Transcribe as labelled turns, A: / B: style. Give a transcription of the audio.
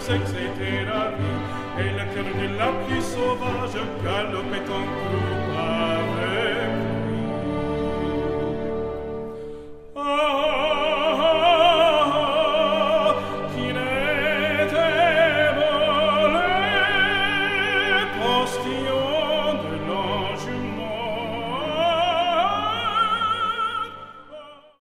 A: c'est que c'était la vie. Et le cœur de la plus sauvage galopait en croupe.